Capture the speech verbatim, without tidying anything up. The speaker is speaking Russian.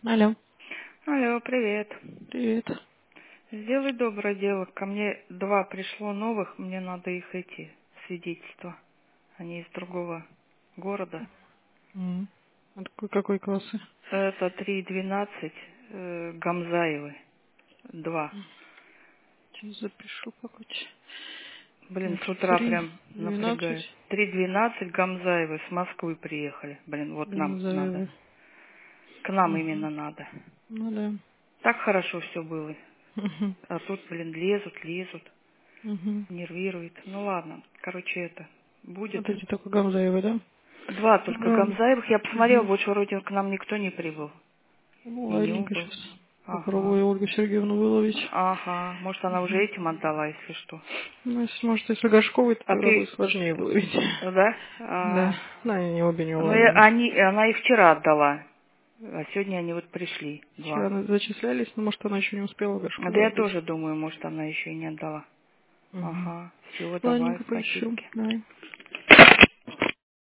Алло, Алло, привет. привет. Сделай доброе дело. Ко мне два пришло новых, мне надо их эти свидетельства. Они из другого города. М. А какой, какой классы? Это три двенадцать э, Гамзаевы. Два. Сейчас запишу покуче. Блин, Так, с утра три, прям напрягает. двенадцать, три двенадцать Гамзаевы с Москвы приехали. Блин, вот нам надо. Гамзаевы. К нам Угу. именно надо. Ну да. Так хорошо все было. Угу. А тут, блин, лезут, лезут, Угу. нервирует. Ну ладно, короче, это будет. Вот эти только Гамзаевы, да? Два только Ну, Гамзаевых. Я посмотрела, угу. больше вроде к нам никто не прибыл. Ну, И не ладненько, убыл. сейчас Ага. попробую Ольгу Сергеевну выловить. Ага. Может, она уже Угу. этим отдала, если что. Ну, если, может, если Горшковый, то А тогда будет ты... сложнее выловить. Да? Да. А, Ну, они обе не ну, и уловимы. они, она и вчера отдала. А сегодня они вот пришли. Вчера Два. на- зачислялись, но, может, она еще не успела Да Горшковой я отдать. тоже думаю, может, она еще и не отдала. Угу. Ага. Все, давай, Ладненько, поищу. спасибо. Давай.